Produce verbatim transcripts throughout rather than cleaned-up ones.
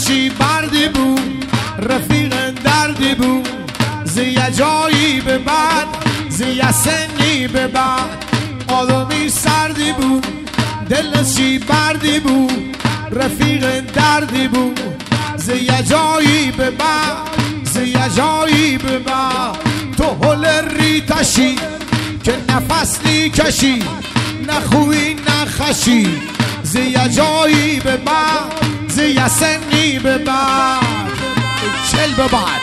چی بردی بود رفیق دردی بود زی جایی به بعد زی سنی به بعد آدمی سردی بود دل چی بردی بود رفیق دردی بود زی جایی به بعد زی جایی به بعد تو هل ریتشی که نفس نیکشی نه خوی نه خشی زی جایی به بعد زی سنی به بعد چل به بعد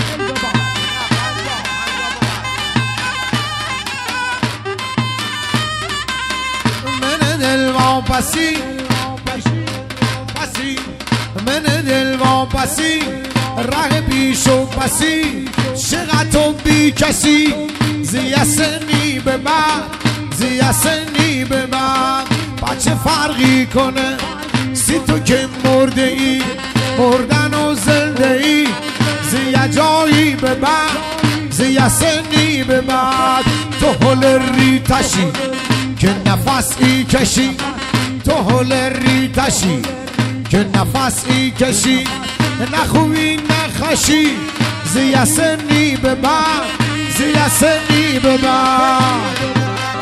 من دل واپسی پسی من دل واپسی ره پیش و پسی چقدر و بی کسی زی سنی به بعد زی سنی به بعد بچه فرقی کنه سی تو که مرده ای مردن و زنده ای زی جایی به بعد زی سنی به بعد تو هل ریتشی که نفس ای کشی تو هل ریتشی که نفس ای کشی نه خوی نه خشی زی سنی به بعد زی سنی به بعد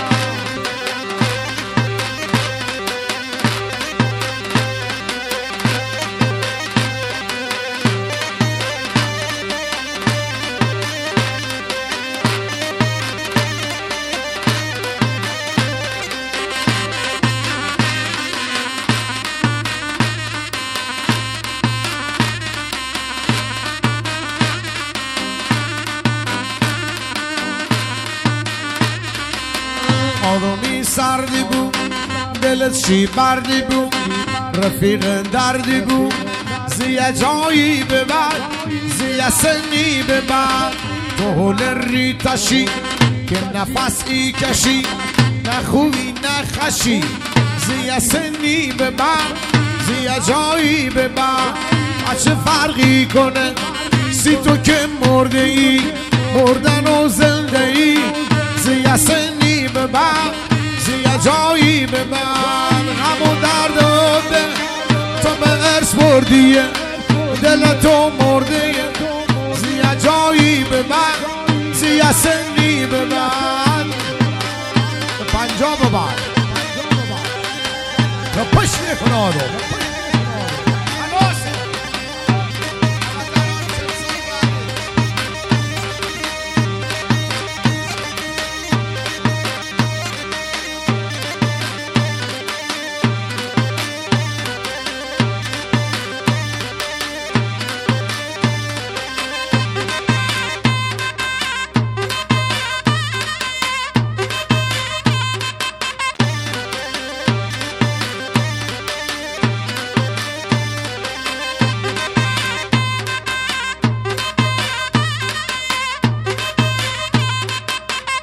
آدمی سردی بود دلت چی بردی بود رفیق دردی بود زی جایی به بعد زی سنی به بعد تو هل ریتشی که نفس ای کشی نه خوی نه خشی زی سنی به بعد زی جایی به بعد چه فرقی کنه سی تو که مرده ای مردن و زنده ای زی سنی به بعد زی جایی به بعد غم و درد و دل تو به ارث بردیه دل تو مرده زی جایی به بعد زی سنی به بعد پنجاب بعد تو پشت نکن آدم